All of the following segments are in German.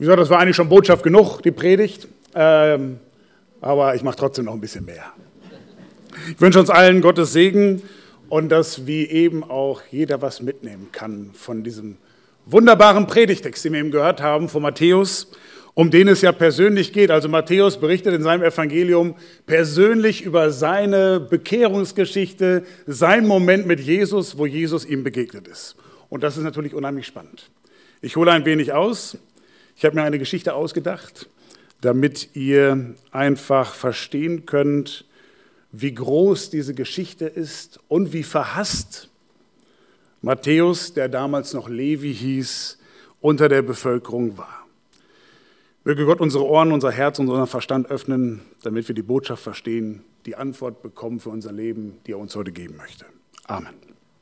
Wie gesagt, das war eigentlich schon Botschaft genug, die Predigt, aber ich mache trotzdem noch ein bisschen mehr. Ich wünsche uns allen Gottes Segen und dass wie eben auch jeder was mitnehmen kann von diesem wunderbaren Predigtext, den wir eben gehört haben von Matthäus, um den es ja persönlich geht. Also Matthäus berichtet in seinem Evangelium persönlich über seine Bekehrungsgeschichte, seinen Moment mit Jesus, wo Jesus ihm begegnet ist. Und das ist natürlich unheimlich spannend. Ich hole ein wenig aus. Ich habe mir eine Geschichte ausgedacht, damit ihr einfach verstehen könnt, wie groß diese Geschichte ist und wie verhasst Matthäus, der damals noch Levi hieß, unter der Bevölkerung war. Möge Gott unsere Ohren, unser Herz und unseren Verstand öffnen, damit wir die Botschaft verstehen, die Antwort bekommen für unser Leben, die er uns heute geben möchte. Amen.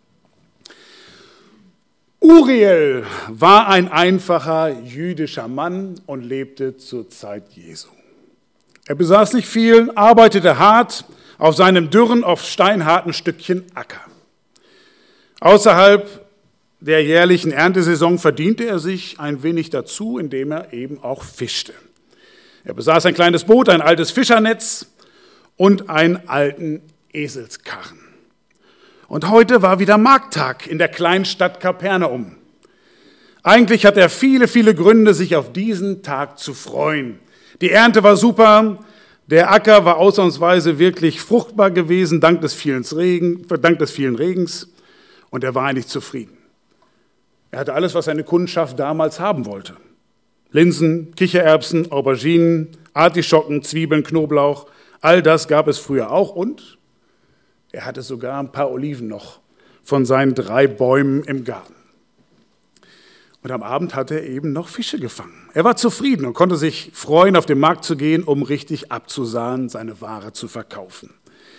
Uriel war ein einfacher jüdischer Mann und lebte zur Zeit Jesu. Er besaß nicht viel, arbeitete hart auf seinem dürren, oft steinharten Stückchen Acker. Außerhalb der jährlichen Erntesaison verdiente er sich ein wenig dazu, indem er eben auch fischte. Er besaß ein kleines Boot, ein altes Fischernetz und einen alten Eselskarren. Und heute war wieder Markttag in der kleinen Stadt Kapernaum. Eigentlich hat er viele, viele Gründe, sich auf diesen Tag zu freuen. Die Ernte war super, der Acker war ausnahmsweise wirklich fruchtbar gewesen, dank des vielen Regens, und er war eigentlich zufrieden. Er hatte alles, was seine Kundschaft damals haben wollte. Linsen, Kichererbsen, Auberginen, Artischocken, Zwiebeln, Knoblauch, all das gab es früher auch und er hatte sogar ein paar Oliven noch von seinen 3 Bäumen im Garten. Und am Abend hatte er eben noch Fische gefangen. Er war zufrieden und konnte sich freuen, auf den Markt zu gehen, um richtig abzusahen, seine Ware zu verkaufen.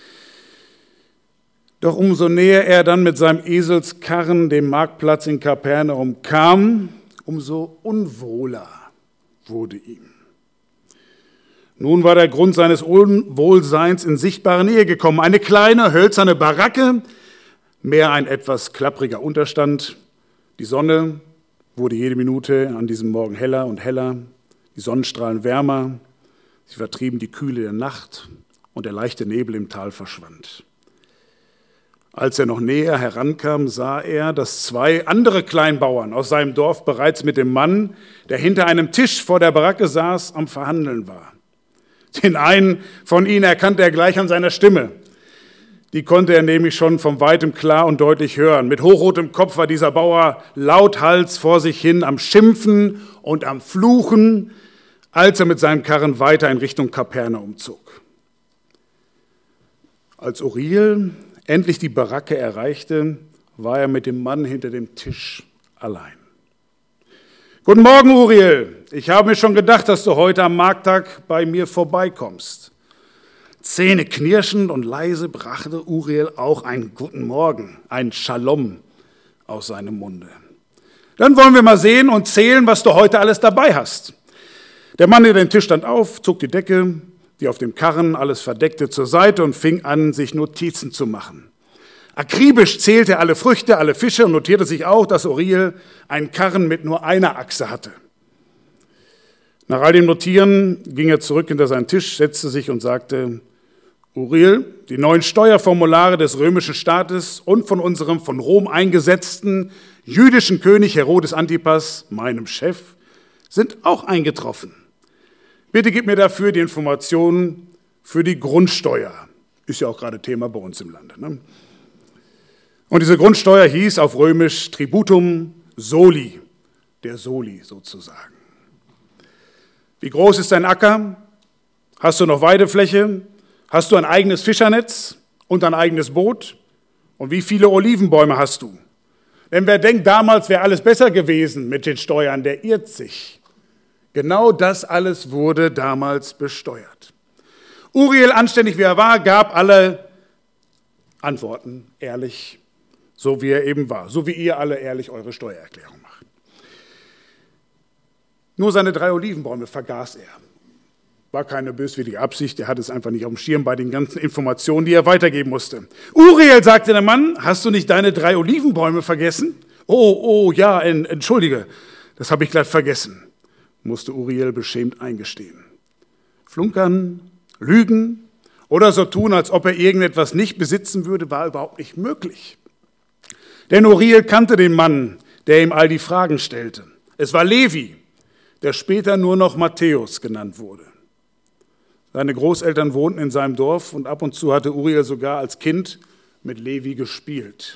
Doch umso näher er dann mit seinem Eselskarren dem Marktplatz in Kapernaum kam, umso unwohler wurde ihm. Nun war der Grund seines Unwohlseins in sichtbare Nähe gekommen. Eine kleine, hölzerne Baracke, mehr ein etwas klappriger Unterstand. Die Sonne wurde jede Minute an diesem Morgen heller und heller. Die Sonnenstrahlen wärmer. Sie vertrieben die Kühle der Nacht und der leichte Nebel im Tal verschwand. Als er noch näher herankam, sah er, dass 2 andere Kleinbauern aus seinem Dorf bereits mit dem Mann, der hinter einem Tisch vor der Baracke saß, am Verhandeln war. Den einen von ihnen erkannte er gleich an seiner Stimme. Die konnte er nämlich schon von weitem klar und deutlich hören. Mit hochrotem Kopf war dieser Bauer lauthals vor sich hin am Schimpfen und am Fluchen, als er mit seinem Karren weiter in Richtung Kapernaum zog. Als Uriel endlich die Baracke erreichte, war er mit dem Mann hinter dem Tisch allein. »Guten Morgen, Uriel. Ich habe mir schon gedacht, dass du heute am Markttag bei mir vorbeikommst.« Zähneknirschend und leise brachte Uriel auch einen Guten Morgen, ein Shalom aus seinem Munde. »Dann wollen wir mal sehen und zählen, was du heute alles dabei hast.« Der Mann hinter dem Tisch stand auf, zog die Decke, die auf dem Karren alles verdeckte, zur Seite und fing an, sich Notizen zu machen. Akribisch zählte er alle Früchte, alle Fische und notierte sich auch, dass Uriel einen Karren mit nur einer Achse hatte. Nach all dem Notieren ging er zurück hinter seinen Tisch, setzte sich und sagte: Uriel, die neuen Steuerformulare des römischen Staates und von unserem von Rom eingesetzten jüdischen König Herodes Antipas, meinem Chef, sind auch eingetroffen. Bitte gib mir dafür die Informationen für die Grundsteuer. Ist ja auch gerade Thema bei uns im Lande. Ne? Und diese Grundsteuer hieß auf Römisch Tributum Soli, der Soli sozusagen. Wie groß ist dein Acker? Hast du noch Weidefläche? Hast du ein eigenes Fischernetz und ein eigenes Boot? Und wie viele Olivenbäume hast du? Denn wer denkt, damals wäre alles besser gewesen mit den Steuern, der irrt sich. Genau das alles wurde damals besteuert. Uriel, anständig wie er war, gab alle Antworten ehrlich, so wie er eben war, so wie ihr alle ehrlich eure Steuererklärung macht. Nur seine 3 Olivenbäume vergaß er. War keine böswillige Absicht, er hatte es einfach nicht auf dem Schirm bei den ganzen Informationen, die er weitergeben musste. Uriel, sagte der Mann, hast du nicht deine 3 Olivenbäume vergessen? Oh, ja, entschuldige, das habe ich glatt vergessen. musste Uriel beschämt eingestehen. Flunkern, lügen oder so tun, als ob er irgendetwas nicht besitzen würde, war überhaupt nicht möglich. Denn Uriel kannte den Mann, der ihm all die Fragen stellte. Es war Levi, der später nur noch Matthäus genannt wurde. Seine Großeltern wohnten in seinem Dorf und ab und zu hatte Uriel sogar als Kind mit Levi gespielt.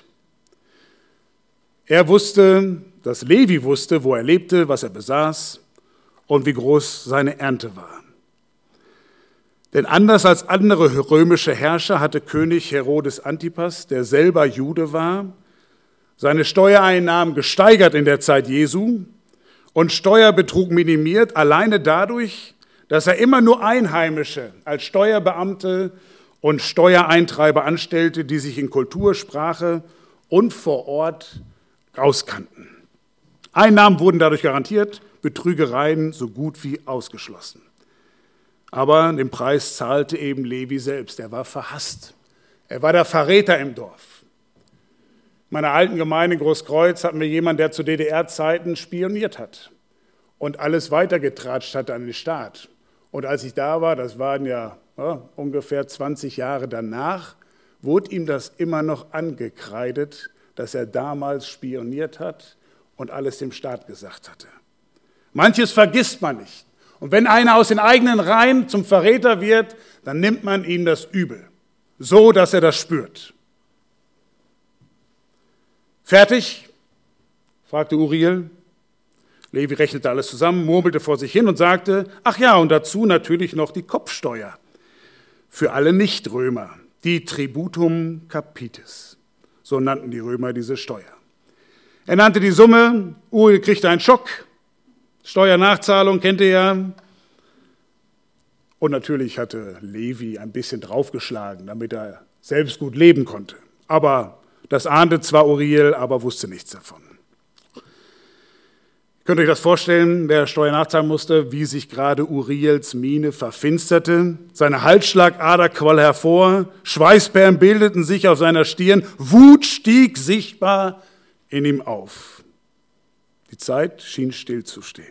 Er wusste, dass Levi wusste, wo er lebte, was er besaß und wie groß seine Ernte war. Denn anders als andere römische Herrscher hatte König Herodes Antipas, der selber Jude war, seine Steuereinnahmen gesteigert in der Zeit Jesu und Steuerbetrug minimiert, alleine dadurch, dass er immer nur Einheimische als Steuerbeamte und Steuereintreiber anstellte, die sich in Kultur, Sprache und vor Ort auskannten. Einnahmen wurden dadurch garantiert, Betrügereien so gut wie ausgeschlossen. Aber den Preis zahlte eben Levi selbst. Er war verhasst. Er war der Verräter im Dorf. In meiner alten Gemeinde in Großkreuz hatten wir jemanden, der zu DDR-Zeiten spioniert hat und alles weitergetratscht hat an den Staat. Und als ich da war, das waren ja ungefähr 20 Jahre danach, wurde ihm das immer noch angekreidet, dass er damals spioniert hat und alles dem Staat gesagt hatte. Manches vergisst man nicht. Und wenn einer aus den eigenen Reihen zum Verräter wird, dann nimmt man ihm das übel, so dass er das spürt. Fertig? Fragte Uriel. Levi rechnete alles zusammen, murmelte vor sich hin und sagte, ach ja, und dazu natürlich noch die Kopfsteuer für alle Nichtrömer, die Tributum Capitis. So nannten die Römer diese Steuer. Er nannte die Summe, Uriel kriegte einen Schock, Steuernachzahlung kennt ihr ja. Und natürlich hatte Levi ein bisschen draufgeschlagen, damit er selbst gut leben konnte. Aber das ahnte zwar Uriel, aber wusste nichts davon. Könnt ihr euch das vorstellen, wer Steuern nachzahlen musste, wie sich gerade Uriels Miene verfinsterte? Seine Halsschlagader quoll hervor, Schweißperlen bildeten sich auf seiner Stirn, Wut stieg sichtbar in ihm auf. Die Zeit schien stillzustehen.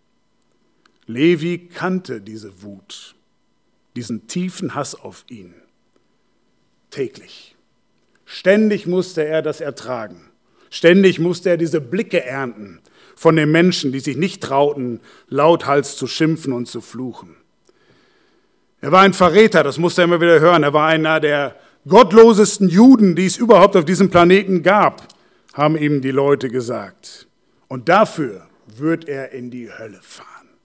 Levi kannte diese Wut, diesen tiefen Hass auf ihn, täglich. Ständig musste er das ertragen. Ständig musste er diese Blicke ernten von den Menschen, die sich nicht trauten, lauthals zu schimpfen und zu fluchen. Er war ein Verräter, das musste er immer wieder hören. Er war einer der gottlosesten Juden, die es überhaupt auf diesem Planeten gab, haben ihm die Leute gesagt. Und dafür wird er in die Hölle fahren.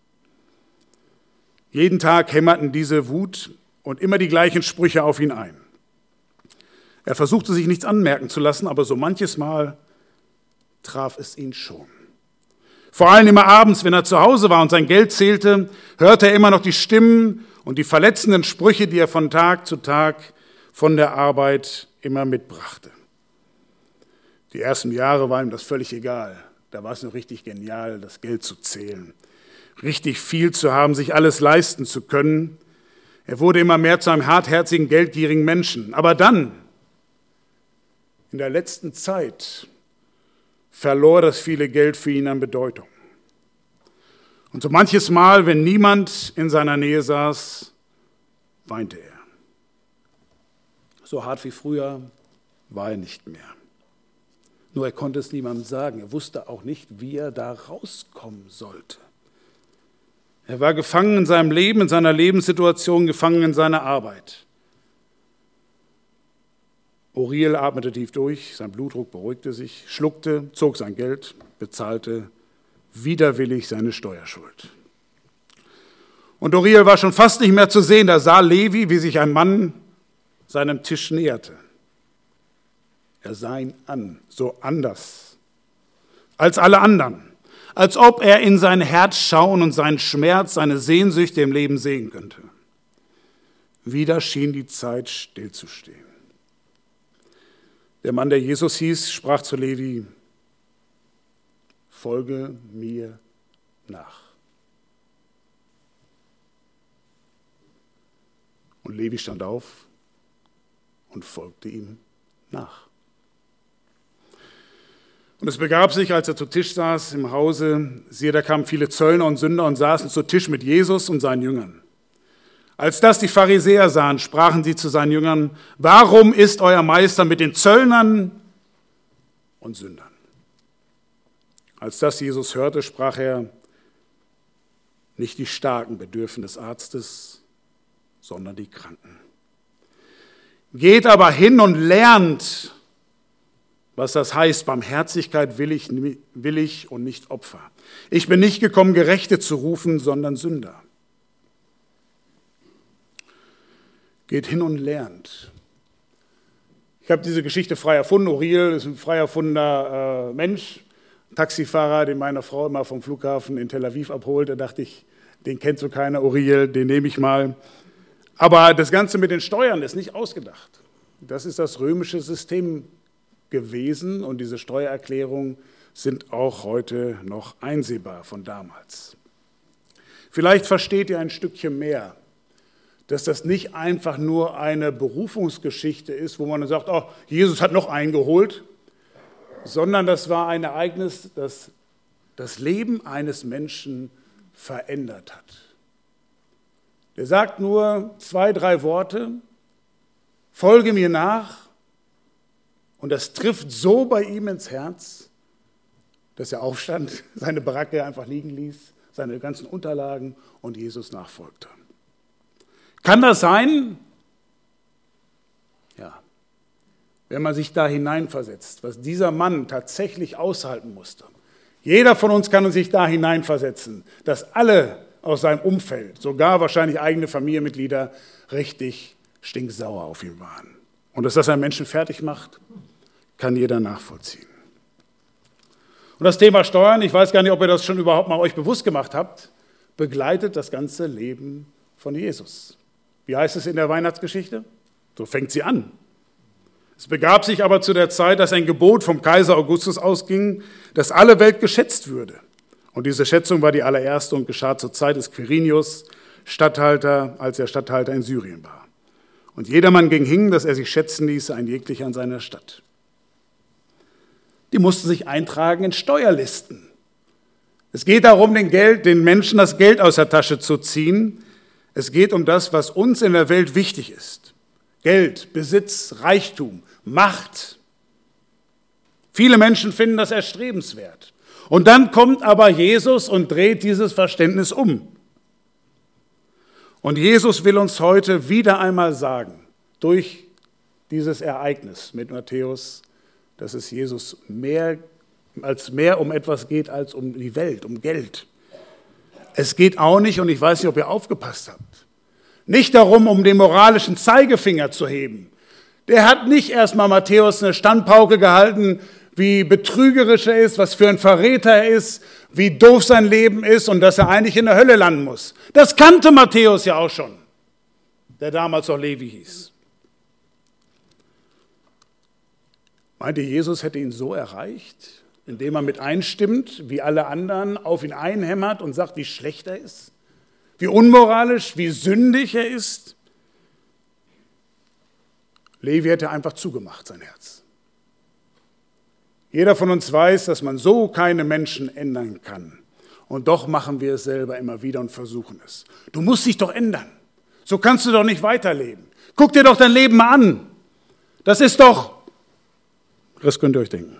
Jeden Tag hämmerten diese Wut und immer die gleichen Sprüche auf ihn ein. Er versuchte sich nichts anmerken zu lassen, aber so manches Mal traf es ihn schon. Vor allem immer abends, wenn er zu Hause war und sein Geld zählte, hörte er immer noch die Stimmen und die verletzenden Sprüche, die er von Tag zu Tag von der Arbeit immer mitbrachte. Die ersten Jahre war ihm das völlig egal. Da war es noch richtig genial, das Geld zu zählen. Richtig viel zu haben, sich alles leisten zu können. Er wurde immer mehr zu einem hartherzigen, geldgierigen Menschen. Aber dann, in der letzten Zeit, verlor das viele Geld für ihn an Bedeutung. Und so manches Mal, wenn niemand in seiner Nähe saß, weinte er. So hart wie früher war er nicht mehr. Nur er konnte es niemandem sagen. Er wusste auch nicht, wie er da rauskommen sollte. Er war gefangen in seinem Leben, in seiner Lebenssituation, gefangen in seiner Arbeit. Uriel atmete tief durch, sein Blutdruck beruhigte sich, schluckte, zog sein Geld, bezahlte widerwillig seine Steuerschuld. Und Uriel war schon fast nicht mehr zu sehen, da sah Levi, wie sich ein Mann seinem Tisch näherte. Er sah ihn an, so anders als alle anderen, als ob er in sein Herz schauen und seinen Schmerz, seine Sehnsüchte im Leben sehen könnte. Wieder schien die Zeit stillzustehen. Der Mann, der Jesus hieß, sprach zu Levi, folge mir nach. Und Levi stand auf und folgte ihm nach. Und es begab sich, als er zu Tisch saß im Hause, siehe, da kamen viele Zöllner und Sünder und saßen zu Tisch mit Jesus und seinen Jüngern. Als das die Pharisäer sahen, sprachen sie zu seinen Jüngern: Warum ist euer Meister mit den Zöllnern und Sündern? Als das Jesus hörte, sprach er: Nicht die Starken bedürfen des Arztes, sondern die Kranken. Geht aber hin und lernt, was das heißt: Barmherzigkeit will ich und nicht Opfer. Ich bin nicht gekommen, Gerechte zu rufen, sondern Sünder. Geht hin und lernt. Ich habe diese Geschichte frei erfunden. Uriel ist ein frei erfundener Mensch, Taxifahrer, den meine Frau immer vom Flughafen in Tel Aviv abholt. Da dachte ich, den kennt so keiner, Uriel, den nehme ich mal. Aber das Ganze mit den Steuern ist nicht ausgedacht. Das ist das römische System gewesen und diese Steuererklärungen sind auch heute noch einsehbar von damals. Vielleicht versteht ihr ein Stückchen mehr, dass das nicht einfach nur eine Berufungsgeschichte ist, wo man dann sagt, oh, Jesus hat noch eingeholt, sondern das war ein Ereignis, das das Leben eines Menschen verändert hat. Der sagt nur 2, 3 Worte: Folge mir nach, und das trifft so bei ihm ins Herz, dass er aufstand, seine Baracke einfach liegen ließ, seine ganzen Unterlagen und Jesus nachfolgte. Kann das sein? Ja. Wenn man sich da hineinversetzt, was dieser Mann tatsächlich aushalten musste. Jeder von uns kann sich da hineinversetzen, dass alle aus seinem Umfeld, sogar wahrscheinlich eigene Familienmitglieder, richtig stinksauer auf ihn waren. Und dass das einen Menschen fertig macht, kann jeder nachvollziehen. Und das Thema Steuern, ich weiß gar nicht, ob ihr das schon überhaupt mal euch bewusst gemacht habt, begleitet das ganze Leben von Jesus. Wie heißt es in der Weihnachtsgeschichte? So fängt sie an. Es begab sich aber zu der Zeit, dass ein Gebot vom Kaiser Augustus ausging, dass alle Welt geschätzt würde. Und diese Schätzung war die allererste und geschah zur Zeit des Quirinius, Statthalter, als er Statthalter in Syrien war. Und jedermann ging hin, dass er sich schätzen ließe, ein jeglicher an seiner Stadt. Die mussten sich eintragen in Steuerlisten. Es geht darum, den Menschen das Geld aus der Tasche zu ziehen. Es geht um das, was uns in der Welt wichtig ist. Geld, Besitz, Reichtum, Macht. Viele Menschen finden das erstrebenswert. Und dann kommt aber Jesus und dreht dieses Verständnis um. Und Jesus will uns heute wieder einmal sagen, durch dieses Ereignis mit Matthäus, dass es Jesus mehr um etwas geht als um die Welt, um Geld. Es geht auch nicht, und ich weiß nicht, ob ihr aufgepasst habt, nicht darum, um den moralischen Zeigefinger zu heben. Der hat nicht erstmal Matthäus eine Standpauke gehalten, wie betrügerisch er ist, was für ein Verräter er ist, wie doof sein Leben ist und dass er eigentlich in der Hölle landen muss. Das kannte Matthäus ja auch schon, der damals auch Levi hieß. Meinte Jesus hätte ihn so erreicht, indem er mit einstimmt, wie alle anderen auf ihn einhämmert und sagt, wie schlecht er ist, wie unmoralisch, wie sündig er ist? Levi hätte einfach zugemacht, sein Herz. Jeder von uns weiß, dass man so keine Menschen ändern kann. Und doch machen wir es selber immer wieder und versuchen es. Du musst dich doch ändern. So kannst du doch nicht weiterleben. Guck dir doch dein Leben mal an. Das ist doch... Das könnt ihr euch denken.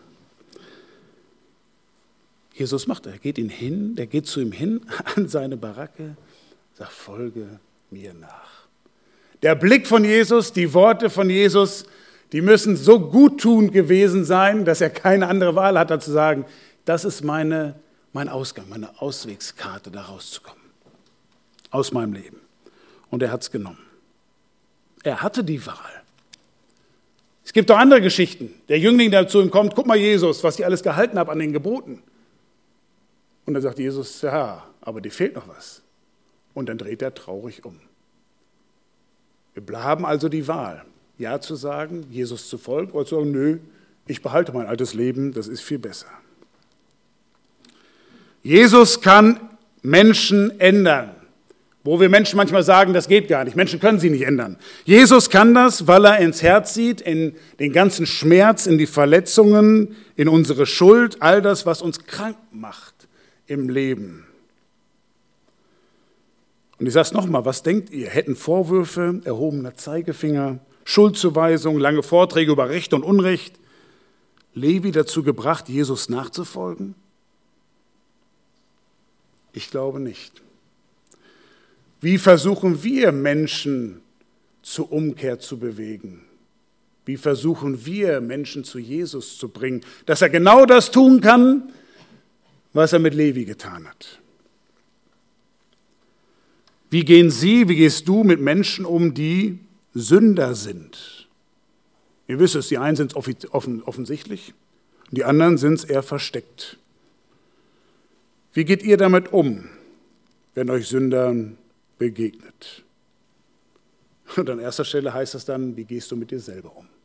Jesus macht, er geht zu ihm hin an seine Baracke, sagt, folge mir nach. Der Blick von Jesus, die Worte von Jesus, die müssen so guttunend gewesen sein, dass er keine andere Wahl hat, als zu sagen, das ist mein Ausgang, meine Auswegskarte, da rauszukommen. Aus meinem Leben. Und er hat es genommen. Er hatte die Wahl. Es gibt auch andere Geschichten. Der Jüngling, der zu ihm kommt, guck mal Jesus, was ich alles gehalten habe an den Geboten. Und dann sagt Jesus, ja, aber dir fehlt noch was. Und dann dreht er traurig um. Wir haben also die Wahl, ja zu sagen, Jesus zu folgen, oder zu sagen, nö, ich behalte mein altes Leben, das ist viel besser. Jesus kann Menschen ändern, Wo wir Menschen manchmal sagen, das geht gar nicht. Menschen können sie nicht ändern. Jesus kann das, weil er ins Herz sieht, in den ganzen Schmerz, in die Verletzungen, in unsere Schuld, all das, was uns krank macht im Leben. Und ich sage es nochmal, was denkt ihr? Hätten Vorwürfe, erhobener Zeigefinger, Schuldzuweisung, lange Vorträge über Recht und Unrecht Levi dazu gebracht, Jesus nachzufolgen? Ich glaube nicht. Wie versuchen wir Menschen zur Umkehr zu bewegen? Wie versuchen wir Menschen zu Jesus zu bringen, dass er genau das tun kann, was er mit Levi getan hat? Wie gehst du mit Menschen um, die Sünder sind? Ihr wisst es, die einen sind es offensichtlich, die anderen sind es eher versteckt. Wie geht ihr damit um, wenn euch Sünder begegnet? Und an erster Stelle heißt es dann, wie gehst du mit dir selber um?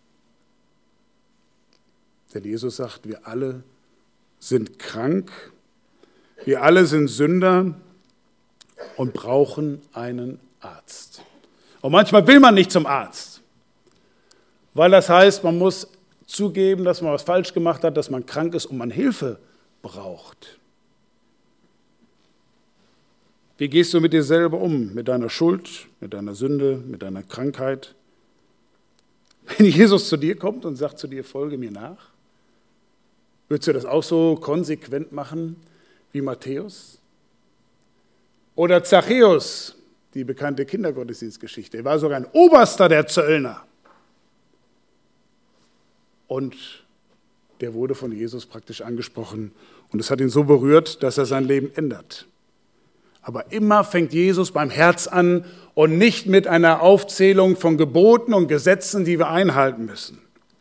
Denn Jesus sagt, wir alle sind krank, wir alle sind Sünder und brauchen einen Arzt. Und manchmal will man nicht zum Arzt, weil das heißt, man muss zugeben, dass man was falsch gemacht hat, dass man krank ist und man Hilfe braucht. Wie gehst du mit dir selber um, mit deiner Schuld, mit deiner Sünde, mit deiner Krankheit? Wenn Jesus zu dir kommt und sagt zu dir, folge mir nach, würdest du das auch so konsequent machen wie Matthäus? Oder Zachäus, die bekannte Kindergottesdienstgeschichte. Er war sogar ein Oberster der Zöllner. Und der wurde von Jesus praktisch angesprochen. Und es hat ihn so berührt, dass er sein Leben ändert. Aber immer fängt Jesus beim Herz an und nicht mit einer Aufzählung von Geboten und Gesetzen, die wir einhalten müssen.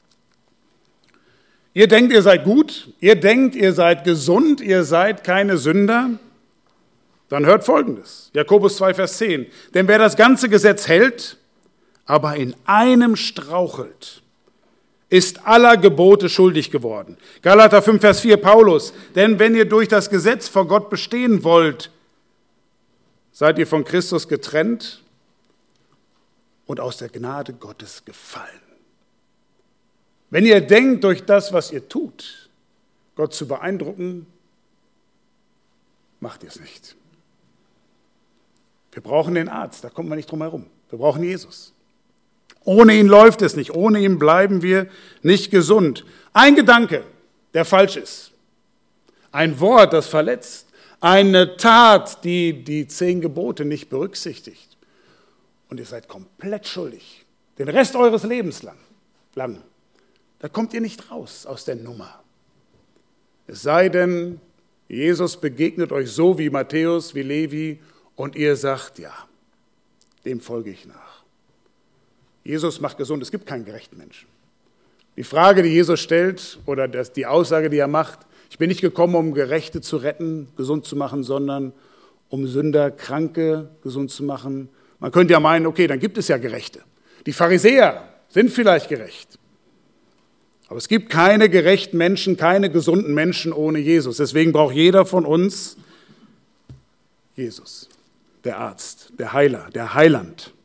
Ihr denkt, ihr seid gut, ihr denkt, ihr seid gesund, ihr seid keine Sünder. Dann hört Folgendes, Jakobus 2, Vers 10. Denn wer das ganze Gesetz hält, aber in einem strauchelt, ist aller Gebote schuldig geworden. Galater 5, Vers 4, Paulus. Denn wenn ihr durch das Gesetz vor Gott bestehen wollt, seid ihr von Christus getrennt und aus der Gnade Gottes gefallen. Wenn ihr denkt, durch das, was ihr tut, Gott zu beeindrucken, macht ihr es nicht. Wir brauchen den Arzt, da kommen wir nicht drum herum. Wir brauchen Jesus. Ohne ihn läuft es nicht, ohne ihn bleiben wir nicht gesund. Ein Gedanke, der falsch ist. Ein Wort, das verletzt. Eine Tat, die die 10 Gebote nicht berücksichtigt. Und ihr seid komplett schuldig. Den Rest eures Lebens lang. Da kommt ihr nicht raus aus der Nummer. Es sei denn, Jesus begegnet euch so wie Matthäus, wie Levi und ihr sagt, ja, dem folge ich nach. Jesus macht gesund, es gibt keinen gerechten Menschen. Die Frage, die Jesus stellt oder die Aussage, die er macht, ich bin nicht gekommen, um Gerechte zu retten, gesund zu machen, sondern um Sünder, Kranke gesund zu machen. Man könnte ja meinen, okay, dann gibt es ja Gerechte. Die Pharisäer sind vielleicht gerecht. Aber es gibt keine gerechten Menschen, keine gesunden Menschen ohne Jesus. Deswegen braucht jeder von uns Jesus, der Arzt, der Heiler, der Heiland.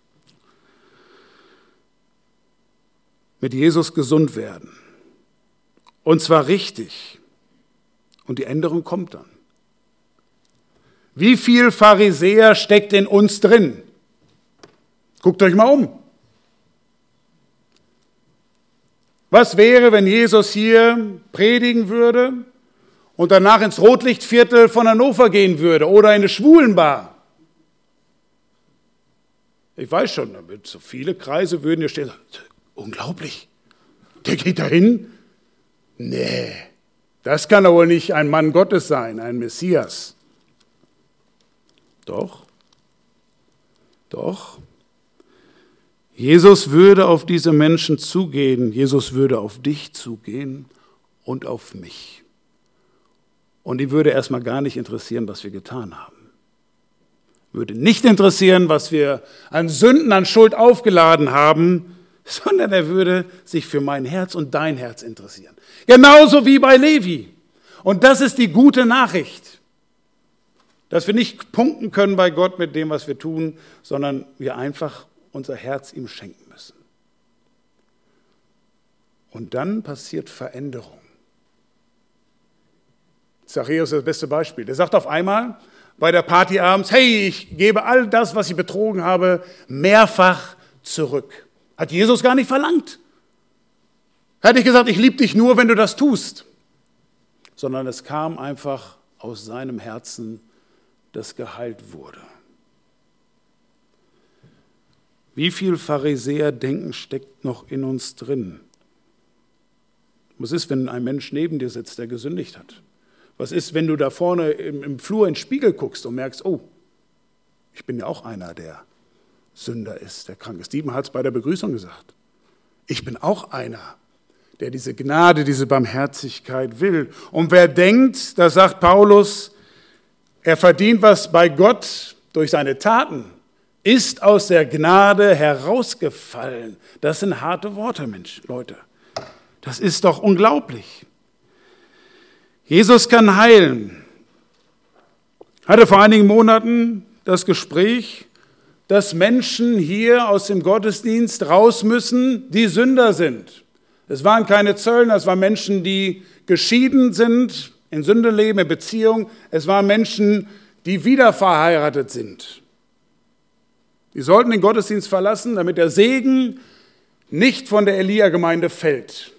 Mit Jesus gesund werden. Und zwar richtig. Und die Änderung kommt dann. Wie viel Pharisäer steckt in uns drin? Guckt euch mal um. Was wäre, wenn Jesus hier predigen würde und danach ins Rotlichtviertel von Hannover gehen würde oder in eine Schwulenbar? Ich weiß schon, damit so viele Kreise würden hier stehen. Unglaublich. Der geht dahin? Nee, das kann doch wohl nicht ein Mann Gottes sein, ein Messias. Doch. Jesus würde auf diese Menschen zugehen. Jesus würde auf dich zugehen und auf mich. Und ihn würde erstmal gar nicht interessieren, was wir getan haben. Würde nicht interessieren, was wir an Sünden, an Schuld aufgeladen haben, sondern er würde sich für mein Herz und dein Herz interessieren. Genauso wie bei Levi. Und das ist die gute Nachricht. Dass wir nicht punkten können bei Gott mit dem, was wir tun, sondern wir einfach unser Herz ihm schenken müssen. Und dann passiert Veränderung. Zachäus ist das beste Beispiel. Der sagt auf einmal bei der Party abends, hey, ich gebe all das, was ich betrogen habe, mehrfach zurück. Hat Jesus gar nicht verlangt. Er hat nicht gesagt, ich liebe dich nur, wenn du das tust. Sondern es kam einfach aus seinem Herzen, das geheilt wurde. Wie viel Pharisäerdenken steckt noch in uns drin? Was ist, wenn ein Mensch neben dir sitzt, der gesündigt hat? Was ist, wenn du da vorne im Flur in den Spiegel guckst und merkst, oh, ich bin ja auch einer, der Sünder ist, der krank ist. Dieben hat es bei der Begrüßung gesagt. Ich bin auch einer, der diese Gnade, diese Barmherzigkeit will. Und wer denkt, da sagt Paulus, er verdient was bei Gott durch seine Taten, ist aus der Gnade herausgefallen. Das sind harte Worte, Mensch, Leute. Das ist doch unglaublich. Jesus kann heilen. Hatte vor einigen Monaten das Gespräch, dass Menschen hier aus dem Gottesdienst raus müssen, die Sünder sind. Es waren keine Zöllner, es waren Menschen, die geschieden sind, in Sünde leben, in Beziehung. Es waren Menschen, die wieder verheiratet sind. Die sollten den Gottesdienst verlassen, damit der Segen nicht von der Elia-Gemeinde fällt.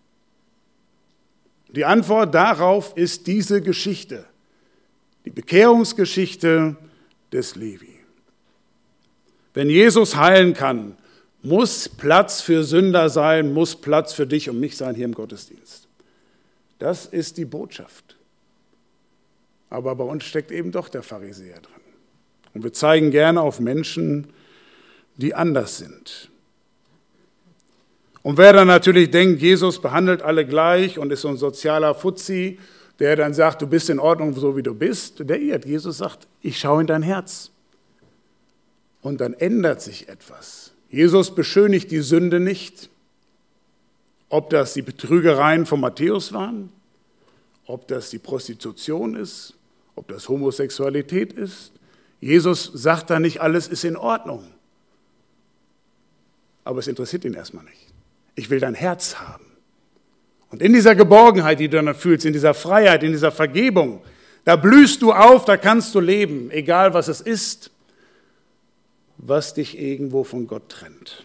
Die Antwort darauf ist diese Geschichte, die Bekehrungsgeschichte des Levi. Wenn Jesus heilen kann, muss Platz für Sünder sein, muss Platz für dich und mich sein hier im Gottesdienst. Das ist die Botschaft. Aber bei uns steckt eben doch der Pharisäer drin. Und wir zeigen gerne auf Menschen, die anders sind. Und wer dann natürlich denkt, Jesus behandelt alle gleich und ist so ein sozialer Fuzzi, der dann sagt, du bist in Ordnung, so wie du bist, der irrt. Jesus sagt, ich schaue in dein Herz. Und dann ändert sich etwas. Jesus beschönigt die Sünde nicht. Ob das die Betrügereien von Matthäus waren, ob das die Prostitution ist, ob das Homosexualität ist. Jesus sagt da nicht, alles ist in Ordnung. Aber es interessiert ihn erstmal nicht. Ich will dein Herz haben. Und in dieser Geborgenheit, die du dann fühlst, in dieser Freiheit, in dieser Vergebung, da blühst du auf, da kannst du leben, egal was es ist, was dich irgendwo von Gott trennt.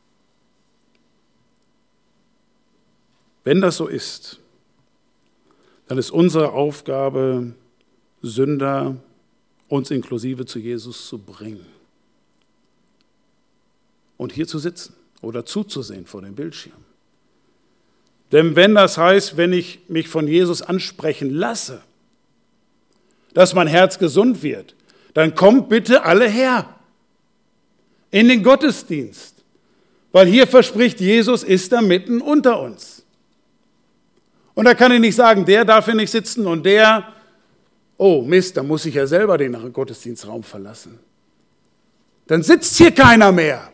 Wenn das so ist, dann ist unsere Aufgabe, Sünder, uns inklusive zu Jesus zu bringen. Und hier zu sitzen oder zuzusehen vor dem Bildschirm. Denn wenn das heißt, wenn ich mich von Jesus ansprechen lasse, dass mein Herz gesund wird, dann kommt bitte alle her in den Gottesdienst. Weil hier verspricht Jesus, ist da mitten unter uns. Und da kann ich nicht sagen, der darf hier nicht sitzen und der, oh Mist, da muss ich ja selber den Gottesdienstraum verlassen. Dann sitzt hier keiner mehr.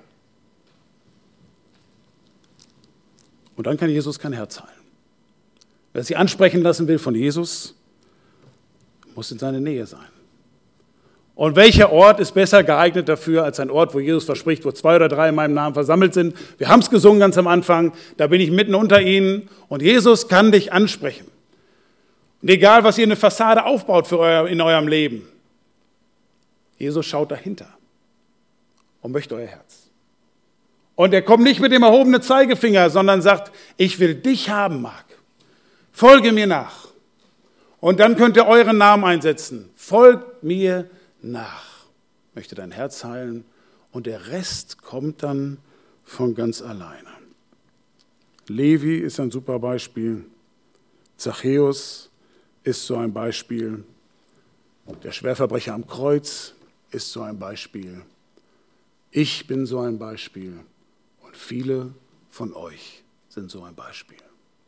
Und dann kann Jesus kein Herz heilen. Wer sich ansprechen lassen will von Jesus, muss in seiner Nähe sein. Und welcher Ort ist besser geeignet dafür, als ein Ort, wo Jesus verspricht, wo 2 oder 3 in meinem Namen versammelt sind? Wir haben es gesungen ganz am Anfang, da bin ich mitten unter ihnen und Jesus kann dich ansprechen. Und egal, was ihr eine Fassade aufbaut in eurem Leben, Jesus schaut dahinter und möchte euer Herz. Und er kommt nicht mit dem erhobenen Zeigefinger, sondern sagt, ich will dich haben, Marc. Folge mir nach. Und dann könnt ihr euren Namen einsetzen. Folgt mir nach. Möchte dein Herz heilen und der Rest kommt dann von ganz alleine. Levi ist ein super Beispiel. Zachäus ist so ein Beispiel. Der Schwerverbrecher am Kreuz ist so ein Beispiel. Ich bin so ein Beispiel. Und viele von euch sind so ein Beispiel.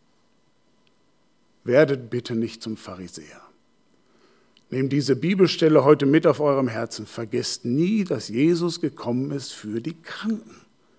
Werdet bitte nicht zum Pharisäer. Nehmt diese Bibelstelle heute mit auf eurem Herzen. Vergesst nie, dass Jesus gekommen ist für die Kranken.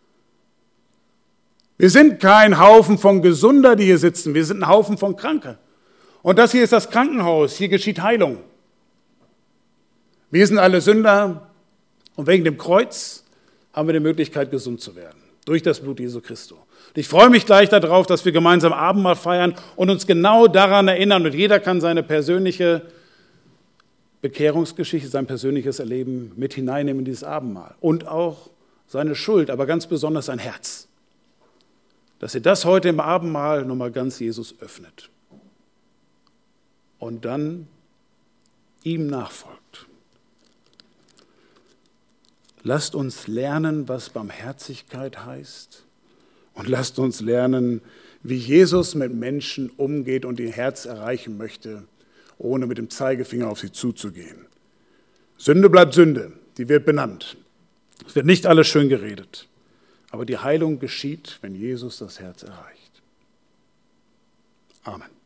Wir sind kein Haufen von Gesunder, die hier sitzen. Wir sind ein Haufen von Kranke. Und das hier ist das Krankenhaus. Hier geschieht Heilung. Wir sind alle Sünder und wegen dem Kreuz haben wir die Möglichkeit, gesund zu werden. Durch das Blut Jesu Christi. Und ich freue mich gleich darauf, dass wir gemeinsam Abendmahl feiern und uns genau daran erinnern. Und jeder kann seine persönliche Bekehrungsgeschichte, sein persönliches Erleben mit hineinnehmen in dieses Abendmahl. Und auch seine Schuld, aber ganz besonders sein Herz. Dass ihr das heute im Abendmahl nochmal ganz Jesus öffnet. Und dann ihm nachfolgt. Lasst uns lernen, was Barmherzigkeit heißt. Und lasst uns lernen, wie Jesus mit Menschen umgeht und ihr Herz erreichen möchte, ohne mit dem Zeigefinger auf sie zuzugehen. Sünde bleibt Sünde, die wird benannt. Es wird nicht alles schön geredet. Aber die Heilung geschieht, wenn Jesus das Herz erreicht. Amen.